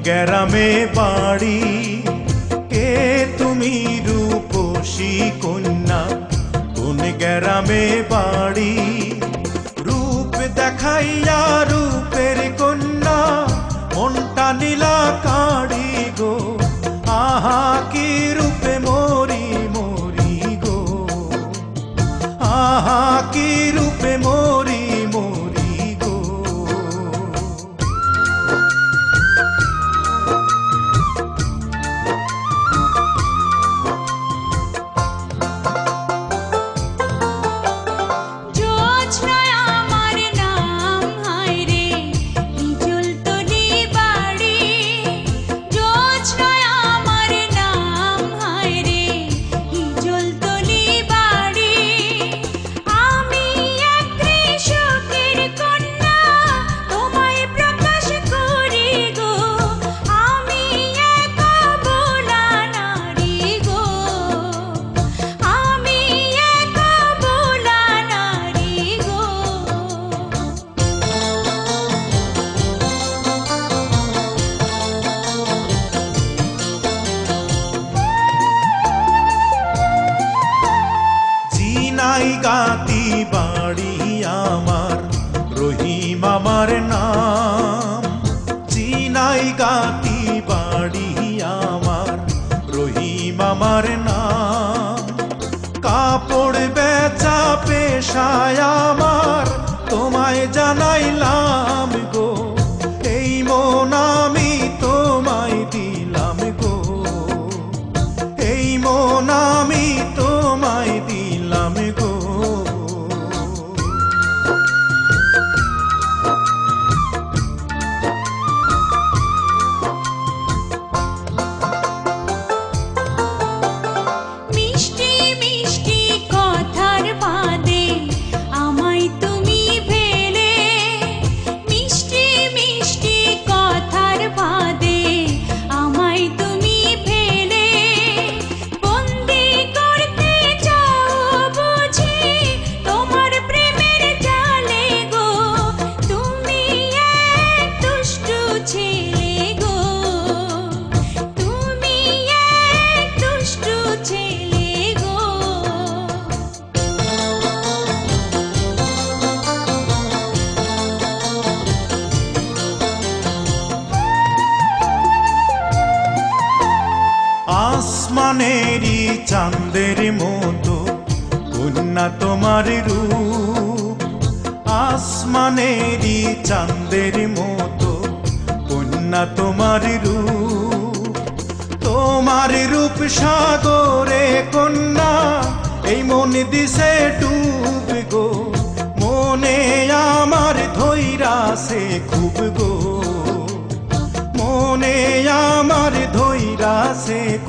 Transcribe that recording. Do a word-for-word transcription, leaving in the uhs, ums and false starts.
গ্রামে বাড়ি কে তুমি রূপসী কন্যা কোন গ্রামে বাড়ি রূপ দেখাইয়া রূপের কন্যা মনটা নীলা কাড়ি গো আহা কি রূপে মরি মরি গো আহা কি রূপে মরি মরি গো গাতি বাড়ি আমার রহিম আমার নাম চিনাই গাতি বাড়ি আমার রহিম আমার নাম কাপড় বেচা পেশায় আমার তোমায় জানাইলাম গো এই মন আমি তোমায় দিলাম গো এই মন আমি তোমায় দিলাম গো আসমানেরই চাঁদের মতো কন্যা তোমার রূপ আসমানেরই চাঁদের মতো কন্যা তোমার রূপ তোমার রূপ সাগরে কন্যা এই মন দিছে ডুব গো মনে আমার ধৈরাছে খুব গো মনে আমার ধৈরাছে